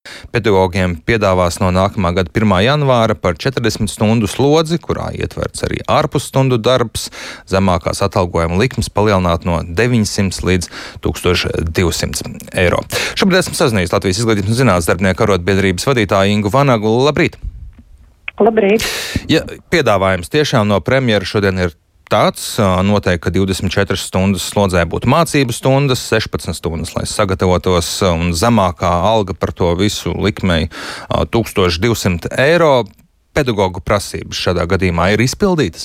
Pedagogiem piedāvās no nākamā gada 1. janvāra par 40 stundu slodzi, kurā ietverts arī ārpusstundu darbs, zemākās atalgojuma likmes palielināt no 900 līdz 1200 eiro. Šobrīd esmu sazinājies Latvijas Izglītības un zinātnes darbinieku arotbiedrības vadītāju Ingu Vanagu. Labrīt! Labrīt! Ja piedāvājums tiešām no premjera šodien ir tāds, noteikti, ka 24 stundas slodzē būtu mācību stundas, 16 stundas, lai sagatavotos, un zemākā alga par to visu likmei 1200 eiro. Pedagogu prasības šādā gadījumā ir izpildītas?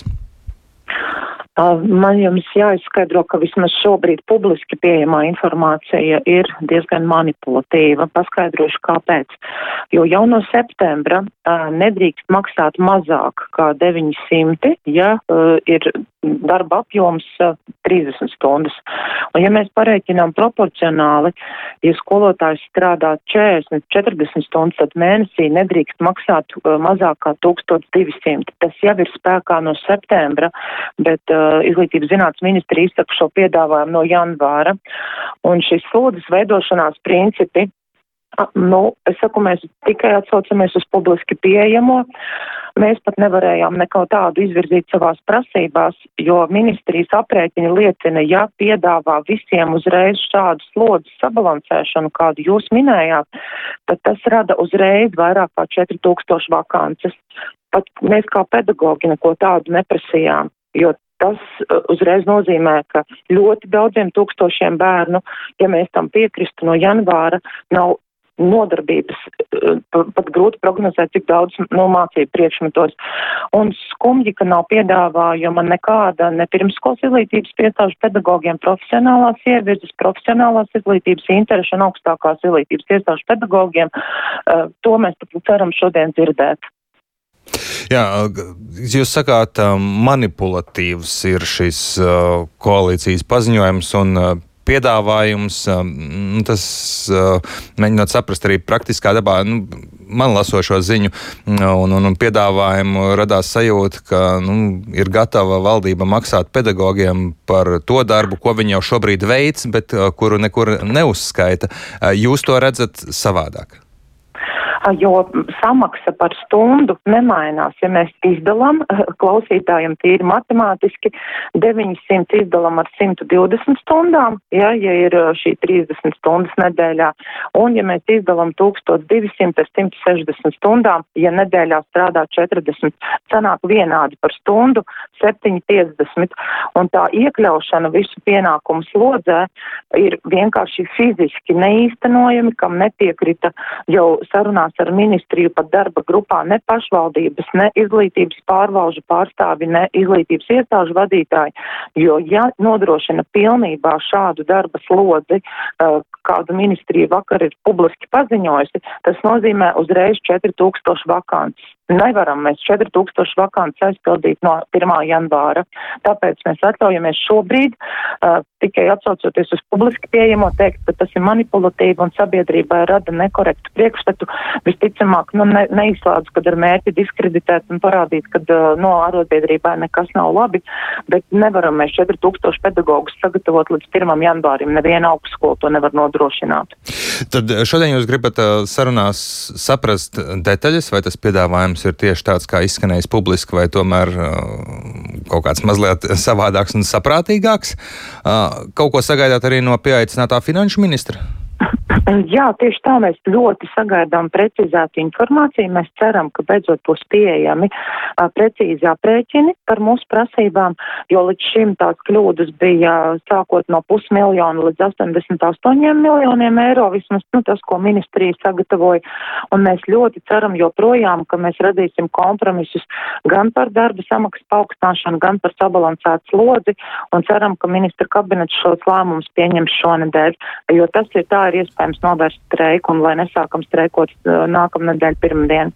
Man jums jāizskaidro, ka vismaz šobrīd publiski pieejamā informācija ir diezgan manipulatīva. Paskaidrošu, kāpēc. Jo jau no septembra nedrīkst maksāt mazāk kā 900, ja ir darba apjoms 30 stundas. Un ja mēs pareiķinām proporcionāli, ja skolotājs strādā 40 stundas, tad mēnesī nedrīkst maksāt mazāk kā 1200. Tas jau ir spēkā no septembra, bet Izglītības zinātnes ministrija izsaka šo piedāvājumu no janvāra. Un šis slodzes veidošanās principi, es saku, mēs tikai atsaucamies uz publiski pieejamo. Mēs pat nevarējām neko tādu izvirzīt savās prasībās, jo ministrijas aprēķini liecina, ja piedāvā visiem uzreiz šādu slodzes sabalansēšanu, kādu jūs minējāt, tad tas rada uzreiz vairāk kā 4000 vakances. Pat mēs kā pedagogi neko tādu neprasījām, jo tas uzreiz nozīmē, ka ļoti daudziem tūkstošiem bērnu, ja mēs tam piekristu no janvāra, nav nodarbības, pat grūti prognozēt, cik daudz mācību priekšmetos. Un skumji, ka nav piedāvājuma nekāda ne pirmsskolas izglītības iestāžu pedagogiem profesionālās ievirzes, profesionālās izglītības interešu un augstākās izglītības iestāžu pedagogiem. To mēs pat ceram šodien dzirdēt. Jā, jūs sakāt, manipulatīvs ir šis koalīcijas paziņojums un piedāvājums. Tas mēģinot saprast arī praktiskā dabā. Man lasot šo ziņu un piedāvājumu radās sajūta, ka ir gatava valdība maksāt pedagogiem par to darbu, ko viņi jau šobrīd veic, bet kuru nekur neuzskaita. Jūs to redzat savādāk? Jo samaksa par stundu nemainās. Ja mēs izdalām klausītājiem tīri matemātiski, 900 izdalām ar 120 stundām, ja ir šī 30 stundas nedēļā, un ja mēs izdalām 1200 ar 160 stundām, ja nedēļā strādā 40, sanāk vienādi par stundu 7,50, un tā iekļaušana visu pienākumu slodzē ir vienkārši fiziski neīstenojami, kam nepiekrita jau sarunās ar ministriju pat darba grupā ne pašvaldības, ne izglītības pārvalžu pārstāvi, ne izglītības iestāžu vadītāji, jo ja nodrošina pilnībā šādu darba slodzi, kādu ministrija vakar ir publiski paziņojusi, tas nozīmē uzreiz 4000 vakances. Nevaram mēs 4000 vakances aizpildīt no 1. janvāra, tāpēc mēs atļaujamies šobrīd tikai atsaucoties uz publiski pieejamo teikt, ka tas ir manipulatīvi un sabiedrībai rada nekorektu priekšstatu. Visticamāk, neizslēdz, kad ar mērķi diskreditēt un parādīt, ka arotbiedrībai nekas nav labi, bet nevaram mēs 4000 pedagogus sagatavot līdz 1. janvārim. Neviena augstskola to nevar nodrošināt. Tad šodien jūs gribat sarunās saprast detaļas, vai tas piedāvājums ir tieši tāds, kā izskanējis publiski, vai tomēr kaut kāds mazliet savādāks un saprātīgāks? Kaut ko sagaidāt arī no pieaicinātā finanšu ministra? Jā, tieši tā mēs ļoti sagaidām precizētu informāciju. Mēs ceram, ka beidzot būs pieejami precīzi aprēķini par mūsu prasībām, jo līdz šim tās kļūdas bija sākot no 500 miljonu līdz 88 miljoniem eiro, vismaz tas, ko ministrija sagatavoja. Un mēs ļoti ceram joprojām, ka mēs radīsim kompromisus gan par darba samaksas paaugstināšanu, gan par sabalansētu slodzi, un ceram, ka ministra kabinets šos lēmumus pieņems šonedēļ, jo tas ir iespējams novērst streiku un lai nesākam streikot nākamnedēļ pirmdien.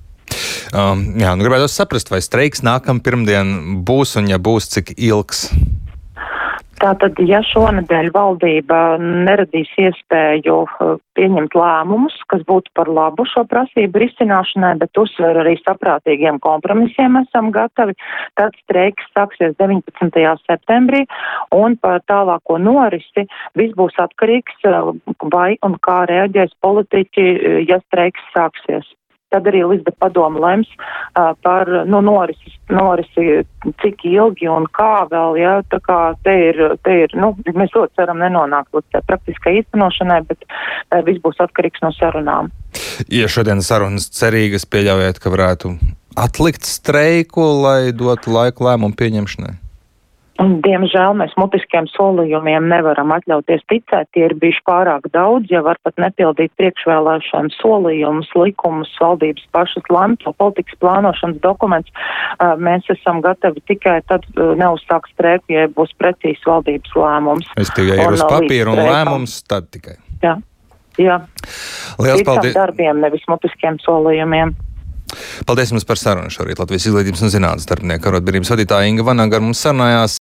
Gribētu saprast, vai streiks nākam pirmdien būs un ja būs, cik ilgs? Tātad, ja šonedēļ valdība neradīs iespēju pieņemt lēmumus, kas būtu par labu šo prasību risināšanai, bet uzsver arī saprātīgiem kompromisiem esam gatavi, tad streiks sāksies 19. septembrī, un par tālāko norisi viss būs atkarīgs, vai un kā reaģēs politiķi, ja streiks sāksies. Tad arī Līsda padoma lems par norisi, cik ilgi un kā vēl, ja, tā kā te ir, mēs ļoti ceram nenonākt līdz praktiskai īstenošanai, bet viss būs atkarīgs no sarunām. Ja šodien sarunas cerīgas, pieļaujiet, ka varētu atlikt streiku, lai dotu laiku lēmumu pieņemšanai? Diemžēl mēs mutiskiem solījumiem nevaram atļauties ticēt, tie ir bijuši pārāk daudz, ja var pat nepildīt priekšvēlēšanu solījumus, likumus, valdības pašas lemto politikas plānošanas dokumentus. Mēs esam gatavi tikai tad neuzsākt streiku, ja būs precīzs valdības lēmums. Ja ir uz papīra un lēmums, tad tikai. Jā. Liels paldies. Darbiem, nevis mutiskiem solījumiem. Paldies jums par sarunu šorīt. Latvijas Izglītības un zinātnes darbinieku arotbiedrības vadītāja Inga Vanaga ar mums sarunājās.